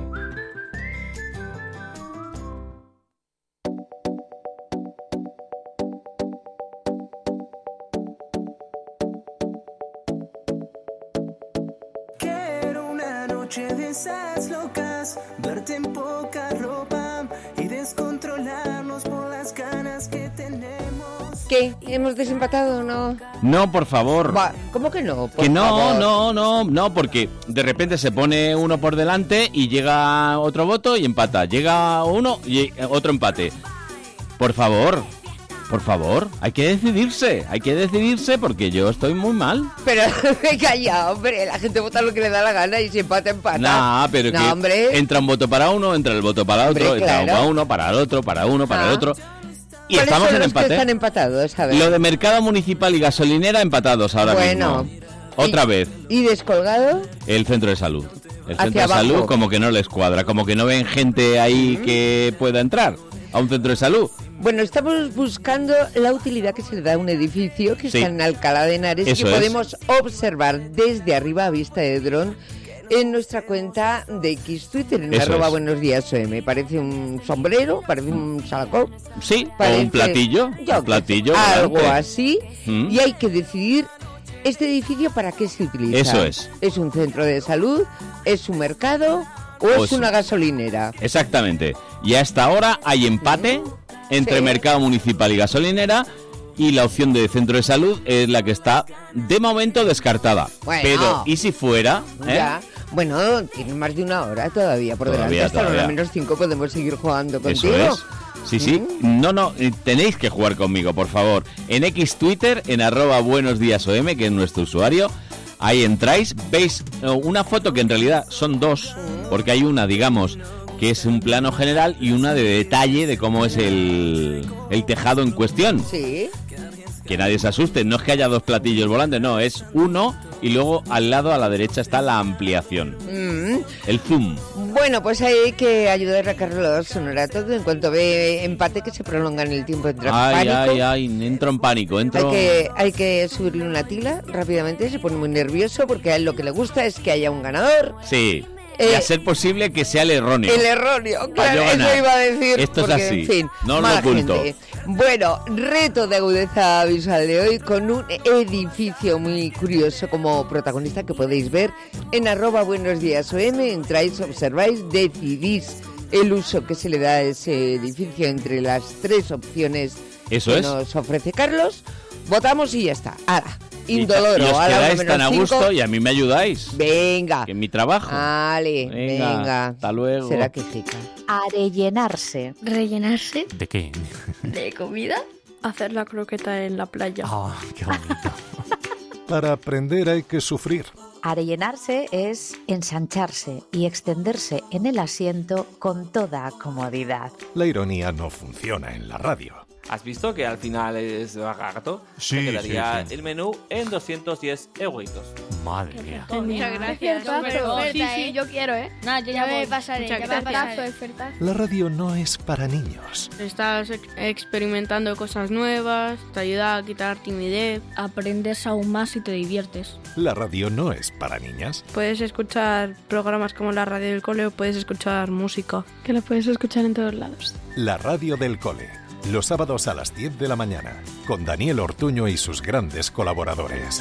De esas locas, verte en poca ropa y descontrolarnos por las ganas que tenemos. ¿Qué? ¿Hemos desempatado o no? No, por favor. Va, ¿cómo que no? Por que no, favor. no, no, no, porque de repente se pone uno por delante y llega otro voto y empata. Llega uno y otro empate. Por favor. Por favor, hay que decidirse, hay que decidirse porque yo estoy muy mal. Pero venga ya, hombre, la gente vota lo que le da la gana y si empata, empata. Nah, pero no, que hombre. entra un voto para uno, entra el voto para otro, hombre, entra claro. para uno, para el otro, para uno, para ah. el otro. Y ¿Cuáles estamos son en los empate. Que están empatados, a ver. Lo de mercado municipal y gasolinera empatados ahora bueno, mismo. Otra y, vez. ¿Y descolgado? El centro de salud. El hacia centro de abajo. salud como que no les cuadra, como que no ven gente ahí que pueda entrar a un centro de salud. Bueno, estamos buscando la utilidad que se le da a un edificio que Sí. está en Alcalá de Henares, Eso que es. podemos observar desde arriba a vista de dron en nuestra cuenta de X Twitter, en Eso arroba es. buenos días O M. Parece un sombrero, parece un salacón. Sí, parece, o un platillo, yo un platillo. qué sé, algo volante. así, Mm. y hay que decidir este edificio para qué se utiliza. Eso es. ¿Es un centro de salud? ¿Es un mercado? ¿O, O es es- una gasolinera? Exactamente. Y hasta ahora hay empate entre Sí. mercado municipal y gasolinera, y la opción de centro de salud es la que está de momento descartada. Bueno. Pero, ¿y si fuera? ¿eh? Ya. Bueno, tienes más de una hora todavía por Todavía, delante. Hasta la todavía. hora menos cinco podemos seguir jugando Eso contigo. es. Sí, sí. No, no, eh, tenéis que jugar conmigo, por favor. En X Twitter, en arroba buenos días O M, que es nuestro usuario. Ahí entráis, veis eh, una foto que en realidad son dos, porque hay una, digamos, que es un plano general y una de detalle de cómo es el, el tejado en cuestión. Sí. Que nadie se asuste, no es que haya dos platillos volantes, no, es uno y luego al lado a la derecha está la ampliación, Mm. el zoom. Bueno, pues hay que ayudar a Carlos Honorato en cuanto ve empate que se prolonga en el tiempo. Entra en Ay, pánico. ay, ay, entro en pánico, entro... Hay que, hay que subirle una tila rápidamente, se pone muy nervioso porque a él lo que le gusta es que haya un ganador. Sí, y Eh, a ser posible que sea el erróneo. El erróneo, Para claro, yo eso ganar. iba a decir. Esto es porque, así, en fin, no os lo mala oculto. gente. Bueno, reto de agudeza visual de hoy con un edificio muy curioso como protagonista que podéis ver en arroba buenos días O M. Entráis, observáis, decidís el uso que se le da a ese edificio entre las tres opciones Eso que es. nos ofrece Carlos. Votamos y ya está. Ahora, Y, indoloro. y os a la quedáis hora tan a menos gusto cinco. y a mí me ayudáis. Venga. Que es mi trabajo. Vale, Venga, venga. hasta luego. Será quejica. Arellenarse. ¿Rellenarse? ¿De qué? ¿De comida? Hacer la croqueta en la playa. Ah, qué bonito. Para aprender hay que sufrir. Arellenarse es ensancharse y extenderse en el asiento con toda comodidad. La ironía no funciona en la radio. ¿Has visto que al final es barato? Sí, Me quedaría sí, sí. el menú en doscientos diez euritos. Madre mía. Muchas gracias. Sí, sí, yo quiero, ¿eh? Nada, yo ya ya me voy. pasaré, Muchas ya me gracias. pasaré. La radio no es para niños. Estás ex- experimentando cosas nuevas, te ayuda a quitar timidez. Aprendes aún más y te diviertes. La radio no es para niñas. Puedes escuchar programas como la radio del cole o puedes escuchar música. Que la puedes escuchar en todos lados. La radio del cole. Los sábados a las diez de la mañana. Con Daniel Ortuño y sus grandes colaboradores.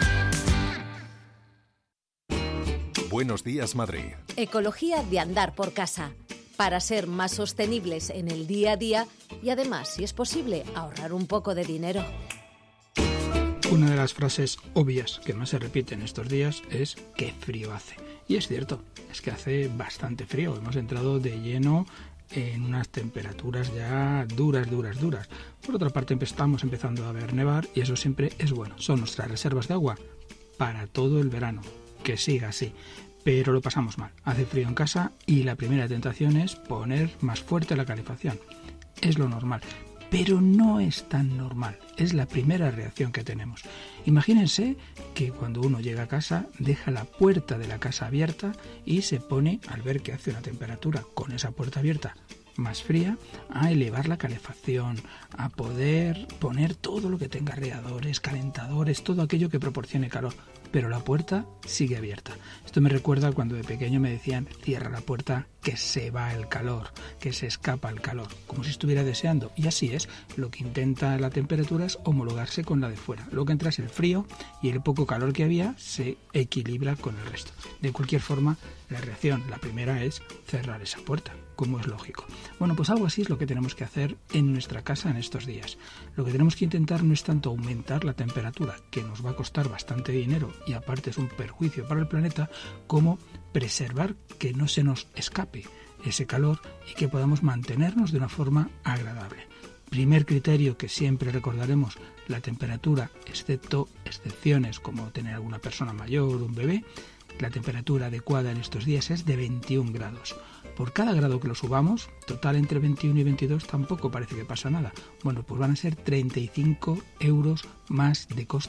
Buenos días, Madrid. Ecología de andar por casa, para ser más sostenibles en el día a día y además, si es posible, ahorrar un poco de dinero. Una de las frases obvias que más se repiten estos días es «qué frío hace». Y es cierto, es que hace bastante frío. Hemos entrado de lleno en unas temperaturas ya duras, duras, duras. Por otra parte, estamos empezando a ver nevar y eso siempre es bueno. Son nuestras reservas de agua para todo el verano. Que siga así. Pero lo pasamos mal. Hace frío en casa y la primera tentación es poner más fuerte la calefacción. Es lo normal. Pero no es tan normal. Es la primera reacción que tenemos. Imagínense que cuando uno llega a casa deja la puerta de la casa abierta y se pone, al ver que hace una temperatura con esa puerta abierta más fría, a elevar la calefacción, a poder poner todo lo que tenga radiadores, calentadores, todo aquello que proporcione calor. Pero la puerta sigue abierta. Esto me recuerda cuando de pequeño me decían cierra la puerta que se va el calor, que se escapa el calor, como si estuviera deseando. Y así es, lo que intenta la temperatura es homologarse con la de fuera. Lo que entra es el frío y el poco calor que había se equilibra con el resto. De cualquier forma, la reacción, la primera es cerrar esa puerta, como es lógico. Bueno, pues algo así es lo que tenemos que hacer en nuestra casa en estos días. Lo que tenemos que intentar no es tanto aumentar la temperatura, que nos va a costar bastante dinero y aparte es un perjuicio para el planeta, como preservar que no se nos escape ese calor y que podamos mantenernos de una forma agradable. Primer criterio que siempre recordaremos, la temperatura, excepto excepciones como tener alguna persona mayor o un bebé, la temperatura adecuada en estos días es de veintiún grados. Por cada grado que lo subamos, total entre veintiuno y veintidós, tampoco parece que pasa nada. Bueno, pues van a ser treinta y cinco euros más de coste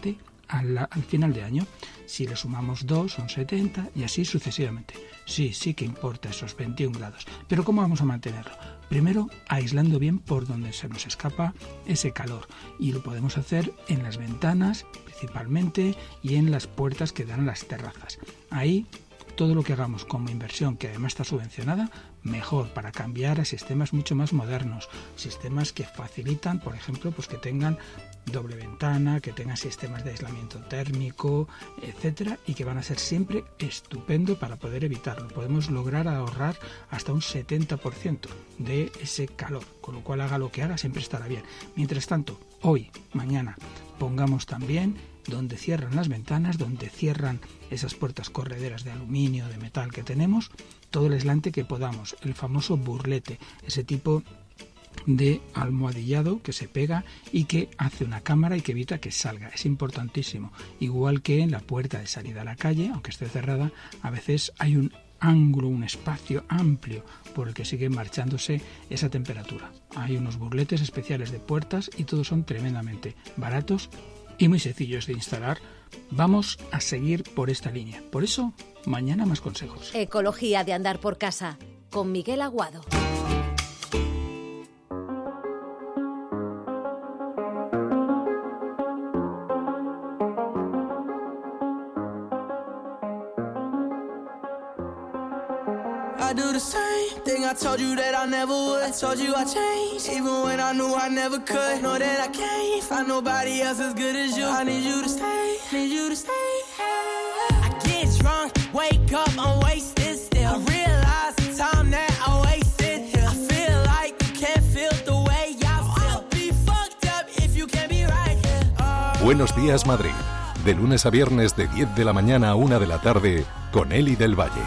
al, al final de año. Si le sumamos dos, son setenta y así sucesivamente. Sí, sí que importa esos veintiún grados. Pero ¿cómo vamos a mantenerlo? Primero, aislando bien por donde se nos escapa ese calor. Y lo podemos hacer en las ventanas, principalmente, y en las puertas que dan a las terrazas. Ahí, todo lo que hagamos como inversión, que además está subvencionada, mejor, para cambiar a sistemas mucho más modernos. Sistemas que facilitan, por ejemplo, pues que tengan doble ventana, que tengan sistemas de aislamiento térmico, etcétera, y que van a ser siempre estupendo para poder evitarlo. Podemos lograr ahorrar hasta un setenta por ciento de ese calor, con lo cual haga lo que haga, siempre estará bien. Mientras tanto, hoy, mañana, pongamos también donde cierran las ventanas, donde cierran esas puertas correderas de aluminio, de metal que tenemos, todo el aislante que podamos, el famoso burlete, ese tipo de almohadillado que se pega y que hace una cámara y que evita que salga. Es importantísimo. Igual que en la puerta de salida a la calle, aunque esté cerrada, a veces hay un ángulo, un espacio amplio por el que sigue marchándose esa temperatura. Hay unos burletes especiales de puertas y todos son tremendamente baratos y muy sencillos de instalar. Vamos a seguir por esta línea. Por eso, mañana más consejos. Ecología de andar por casa, con Miguel Aguado. I do the same thing I told you that I never would. I told you I changed, even when I knew I never could. Know that I can't find nobody else as good as you. I need you to stay, need you to stay. I get drunk, wake up, I'm wasted still. I realize the time that I wasted here. I feel like you can't feel the way I feel. I'll be fucked up if you can't be right here. Oh. Buenos días, Madrid. De lunes a viernes de diez de la mañana a una de la tarde con Eli del Valle.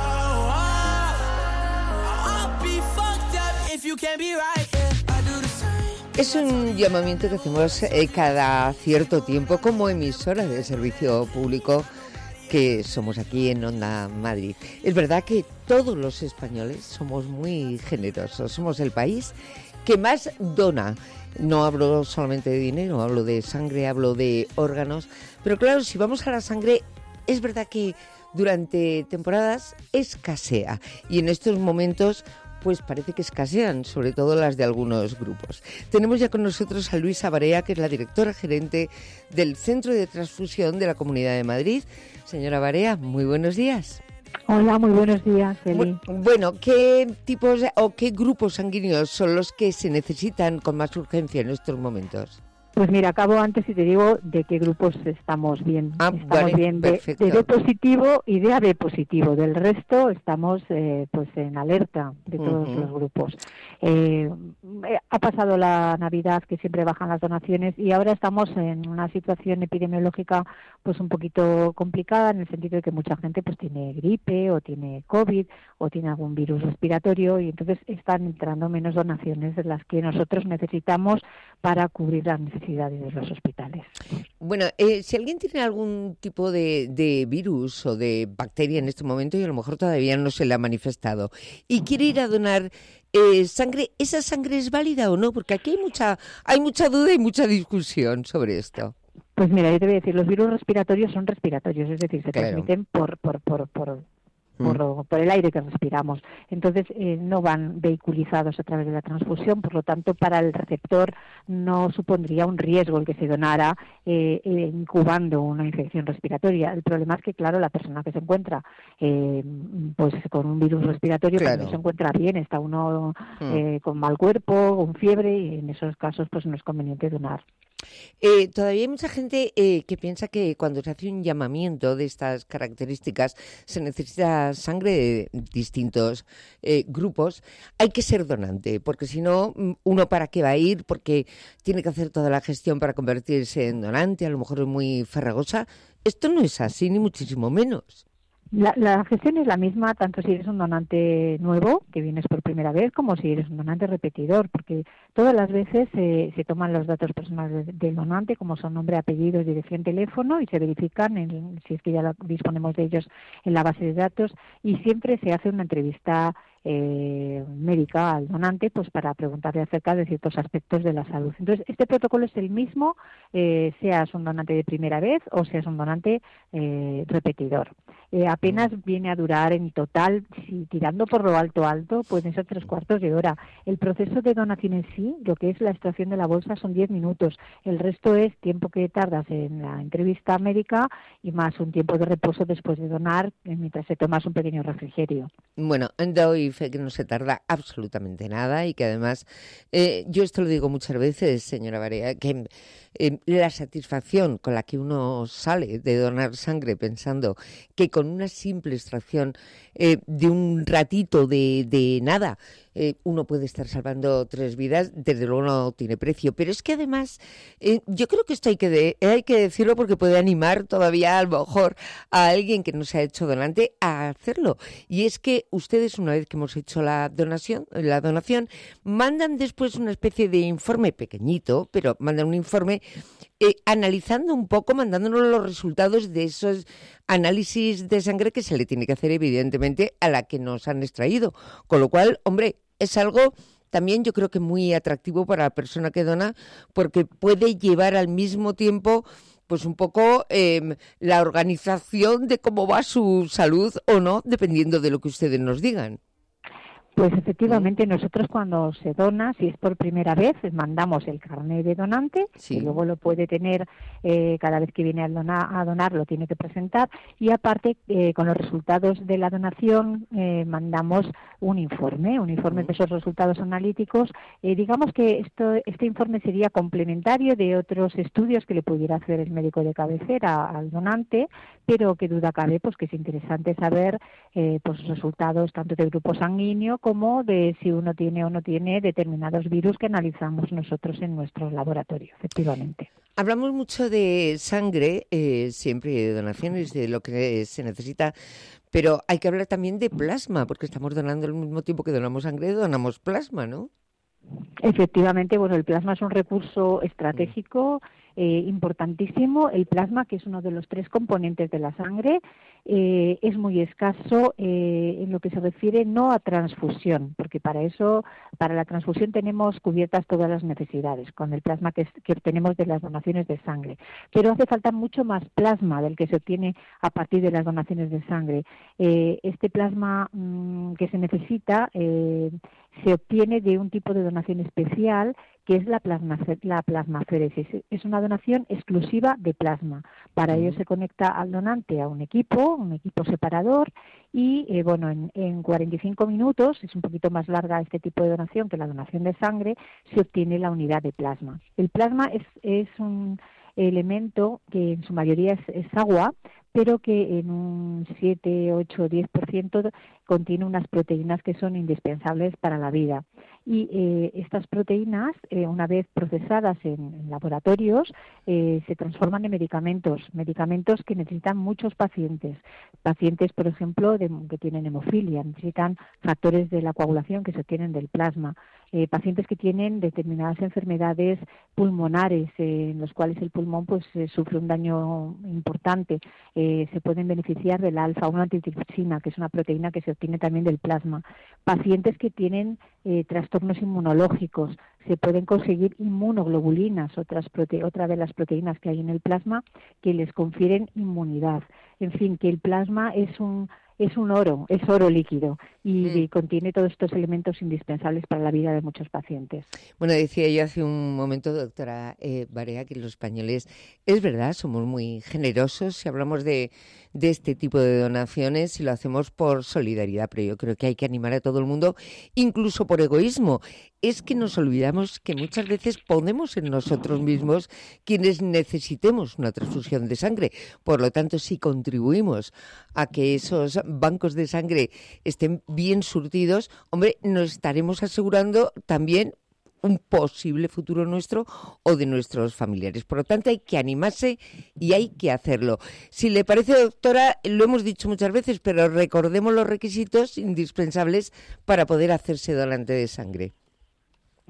Es un llamamiento que hacemos eh, cada cierto tiempo como emisora de servicio público que somos aquí en Onda Madrid. Es verdad que todos los españoles somos muy generosos, somos el país que más dona. No hablo solamente de dinero, hablo de sangre, hablo de órganos, pero claro, si vamos a la sangre, es verdad que durante temporadas escasea y en estos momentos pues parece que escasean, sobre todo las de algunos grupos. Tenemos ya con nosotros a Luisa Barea, que es la directora gerente del Centro de Transfusión de la Comunidad de Madrid. Señora Barea, muy buenos días. Hola, muy buenos días, Eli. Bueno, ¿qué tipos o qué grupos sanguíneos son los que se necesitan con más urgencia en estos momentos? Pues mira, acabo antes y te digo de qué grupos estamos bien. Ah, estamos vale, bien de, de B positivo y de A B positivo. Del resto estamos eh, pues en alerta de todos uh-huh. los grupos. Eh, ha pasado la Navidad, que siempre bajan las donaciones, y ahora estamos en una situación epidemiológica pues un poquito complicada, en el sentido de que mucha gente pues tiene gripe o tiene COVID o tiene algún virus respiratorio, y entonces están entrando menos donaciones de las que nosotros necesitamos para cubrir las necesidades de los hospitales. Bueno, eh, si alguien tiene algún tipo de, de virus o de bacteria en este momento y a lo mejor todavía no se le ha manifestado y quiere ir a donar eh, sangre, ¿esa sangre es válida o no? Porque aquí hay mucha, hay mucha duda y mucha discusión sobre esto. Pues mira, yo te voy a decir, los virus respiratorios son respiratorios, es decir, se claro. transmiten por por por por Por, por el aire que respiramos. Entonces eh, no van vehiculizados a través de la transfusión, por lo tanto para el receptor no supondría un riesgo el que se donara eh, eh, incubando una infección respiratoria. El problema es que, claro, la persona que se encuentra eh, pues con un virus respiratorio claro. pues no se encuentra bien, está uno eh, con mal cuerpo, con fiebre, y en esos casos pues no es conveniente donar. Eh, todavía hay mucha gente eh, que piensa que cuando se hace un llamamiento de estas características se necesita sangre de distintos eh, grupos. Hay que ser donante, porque si no, uno para qué va a ir, porque tiene que hacer toda la gestión para convertirse en donante, a lo mejor es muy farragosa. Esto no es así, ni muchísimo menos. La, la gestión es la misma, tanto si eres un donante nuevo, que vienes por primera vez, como si eres un donante repetidor, porque todas las veces eh, se toman los datos personales del donante, como son nombre, apellido, dirección, teléfono, y se verifican, en, si es que ya la, disponemos de ellos, en la base de datos, y siempre se hace una entrevista eh, médica al donante, pues para preguntarle acerca de ciertos aspectos de la salud. Entonces, este protocolo es el mismo, eh, seas un donante de primera vez o seas un donante eh, repetidor. Eh, apenas viene a durar en total, si tirando por lo alto alto, pueden ser tres cuartos de hora. El proceso de donación en sí, lo que es la extracción de la bolsa, son diez minutos. El resto es tiempo que tardas en la entrevista médica y más un tiempo de reposo después de donar, mientras te tomas un pequeño refrigerio. Bueno, doy fe que no se tarda absolutamente nada y que además, eh, yo esto lo digo muchas veces, señora Barea, que eh, la satisfacción con la que uno sale de donar sangre pensando que con una simple extracción eh, de un ratito de, de nada, eh, uno puede estar salvando tres vidas, desde luego no tiene precio. Pero es que además, eh, yo creo que esto hay que, de, hay que decirlo porque puede animar todavía a lo mejor a alguien que no se ha hecho donante a hacerlo. Y es que ustedes, una vez que hemos hecho la donación, la donación, mandan después una especie de informe pequeñito, pero mandan un informe eh, analizando un poco, mandándonos los resultados de esos análisis de sangre que se le tiene que hacer evidentemente a la que nos han extraído. Con lo cual, hombre, es algo también yo creo que muy atractivo para la persona que dona, porque puede llevar al mismo tiempo pues un poco eh, la organización de cómo va su salud o no, dependiendo de lo que ustedes nos digan. Pues efectivamente, nosotros cuando se dona, si es por primera vez, mandamos el carnet de donante, sí. que luego lo puede tener eh, cada vez que viene a donar, a donar, lo tiene que presentar, y aparte, eh, con los resultados de la donación, eh, mandamos un informe, un informe de esos resultados analíticos. Eh, digamos que esto, este informe sería complementario de otros estudios que le pudiera hacer el médico de cabecera al donante, pero que duda cabe, pues que es interesante saber eh, pues resultados tanto de grupo sanguíneo como de si uno tiene o no tiene determinados virus que analizamos nosotros en nuestro laboratorio, efectivamente. Hablamos mucho de sangre, eh, siempre de donaciones, de lo que se necesita, pero hay que hablar también de plasma, porque estamos donando al mismo tiempo que donamos sangre, donamos plasma, ¿no? Efectivamente, bueno, el plasma es un recurso estratégico eh, importantísimo. El plasma, que es uno de los tres componentes de la sangre, eh, es muy escaso eh, en lo que se refiere no a transfusión, porque para eso, para la transfusión tenemos cubiertas todas las necesidades con el plasma que, que obtenemos de las donaciones de sangre. Pero hace falta mucho más plasma del que se obtiene a partir de las donaciones de sangre. Eh, este plasma mmm, que se necesita eh, se obtiene de un tipo de donación especial que es la, plasma, la plasmaféresis. Es una donación exclusiva de plasma. Para ello se conecta al donante a un equipo, un equipo separador, y eh, bueno, en, en cuarenta y cinco minutos, es un poquito más larga este tipo de donación que la donación de sangre, se obtiene la unidad de plasma. El plasma es, es un elemento que en su mayoría es, es agua, pero que en un siete, ocho, diez por ciento contiene unas proteínas que son indispensables para la vida. Y eh, estas proteínas, eh, una vez procesadas en, en laboratorios, eh, se transforman en medicamentos, medicamentos que necesitan muchos pacientes. Pacientes, por ejemplo, de, que tienen hemofilia, necesitan factores de la coagulación que se obtienen del plasma. Eh, pacientes que tienen determinadas enfermedades pulmonares, eh, en los cuales el pulmón pues eh, sufre un daño importante. Eh, se pueden beneficiar del alfa uno antitripsina, que es una proteína que se obtiene también del plasma. Pacientes que tienen eh, trastornos inmunológicos, se pueden conseguir inmunoglobulinas, otras prote- otra de las proteínas que hay en el plasma, que les confieren inmunidad. En fin, que el plasma es un es un oro, es oro líquido y, mm. y contiene todos estos elementos indispensables para la vida de muchos pacientes. Bueno, decía yo hace un momento, doctora eh, Barea, que los españoles, es verdad, somos muy generosos si hablamos de, de este tipo de donaciones y lo hacemos por solidaridad, pero yo creo que hay que animar a todo el mundo, incluso por egoísmo. Es que nos olvidamos que muchas veces ponemos en nosotros mismos quienes necesitemos una transfusión de sangre. Por lo tanto, si contribuimos a que esos bancos de sangre estén bien surtidos, hombre, nos estaremos asegurando también un posible futuro nuestro o de nuestros familiares. Por lo tanto, hay que animarse y hay que hacerlo. Si le parece, doctora, lo hemos dicho muchas veces, pero recordemos los requisitos indispensables para poder hacerse donante de sangre.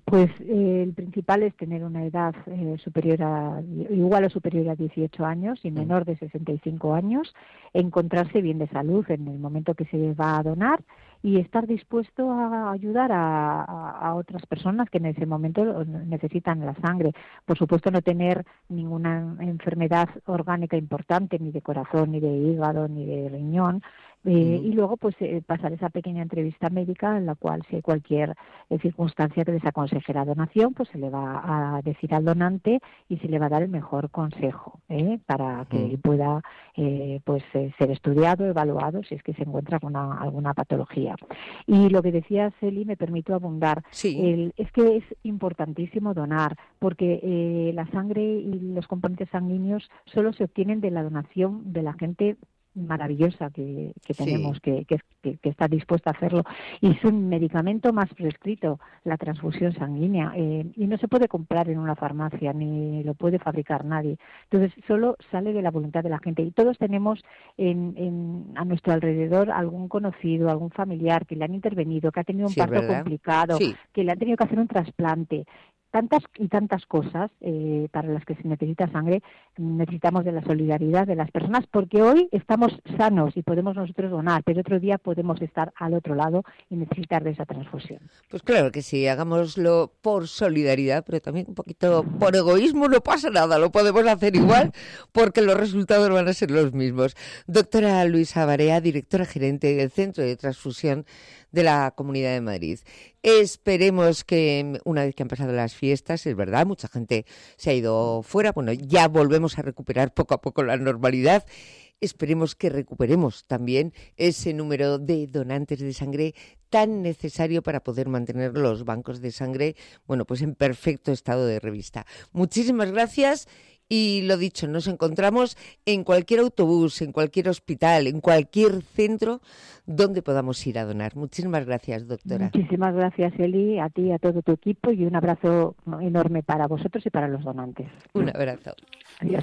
Pues eh, el principal es tener una edad eh, superior a, igual o superior a dieciocho años y menor de sesenta y cinco años, encontrarse bien de salud en el momento que se va a donar y estar dispuesto a ayudar a, a, a otras personas que en ese momento necesitan la sangre. Por supuesto, no tener ninguna enfermedad orgánica importante, ni de corazón, ni de hígado, ni de riñón. Eh, uh-huh. Y luego, pues, eh, pasar esa pequeña entrevista médica en la cual, si hay cualquier eh, circunstancia que desaconseje la donación, pues se le va a decir al donante y se le va a dar el mejor consejo ¿eh? para que uh-huh. él pueda eh, pues eh, ser estudiado, evaluado, si es que se encuentra alguna, alguna patología. Y lo que decía Celi, me permito abundar, sí. el, es que es importantísimo donar, porque eh, la sangre y los componentes sanguíneos solo se obtienen de la donación de la gente maravillosa que, que tenemos, sí. que, que, que, que está dispuesta a hacerlo. Y es un medicamento más prescrito, la transfusión sanguínea, eh, y no se puede comprar en una farmacia, ni lo puede fabricar nadie. Entonces, solo sale de la voluntad de la gente. Y todos tenemos en, en, a nuestro alrededor algún conocido, algún familiar que le han intervenido, que ha tenido un sí, parto ¿verdad? complicado, sí. que le han tenido que hacer un trasplante. Tantas y tantas cosas eh, para las que se necesita sangre, necesitamos de la solidaridad de las personas, porque hoy estamos sanos y podemos nosotros donar, pero otro día podemos estar al otro lado y necesitar de esa transfusión. Pues claro que sí, hagámoslo por solidaridad, pero también un poquito por egoísmo, no pasa nada, lo podemos hacer igual porque los resultados van a ser los mismos. Doctora Luisa Barea, directora gerente del Centro de Transfusión de la Comunidad de Madrid. Esperemos que una vez que han pasado las fiestas, es verdad, mucha gente se ha ido fuera, bueno, ya volvemos a recuperar poco a poco la normalidad. Esperemos que recuperemos también ese número de donantes de sangre tan necesario para poder mantener los bancos de sangre, bueno, pues en perfecto estado de revista. Muchísimas gracias. Y lo dicho, nos encontramos en cualquier autobús, en cualquier hospital, en cualquier centro donde podamos ir a donar. Muchísimas gracias, doctora. Muchísimas gracias, Eli, a ti, a todo tu equipo y un abrazo enorme para vosotros y para los donantes. Un abrazo. Adiós.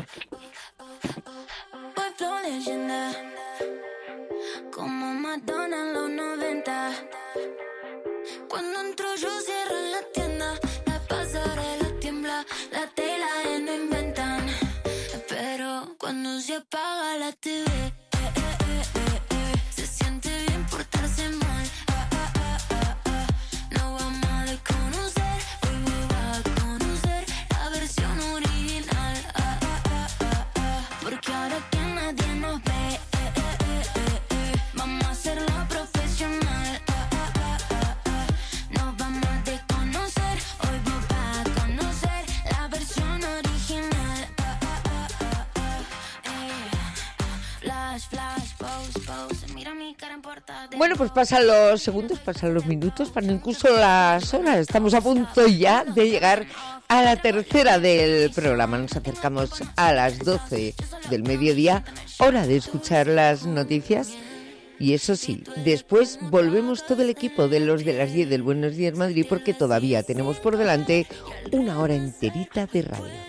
Como Madonna en los noventa. Cuando entro yo cierro la tienda, la pasarela tiembla, la tela no inventan. Pero cuando se apaga la T V, eh, eh, eh, eh, se siente bien portarse mal. Ah, ah, ah, ah, ah. No vamos a desconocer, hoy me va a conocer la versión original. Ah, ah, ah, ah, ah. Porque ahora que nadie nos ve, eh, eh, eh, eh, eh, vamos a hacerlo profesional. Ah, ah, ah, ah, ah. Nos vamos a desconocer, hoy vos vas a conocer la versión original. Ah, ah, ah, ah, ah. Eh. Flash, flash, pose, pose. Mira mi cara en portada. Bueno, pues pasan los segundos, pasan los minutos, pasan incluso las horas. Estamos a punto ya de llegar a la tercera del programa. Nos acercamos a las doce del mediodía, hora de escuchar las noticias. Y eso sí, después volvemos todo el equipo de los de las diez del Buenos Días Madrid, porque todavía tenemos por delante una hora enterita de radio.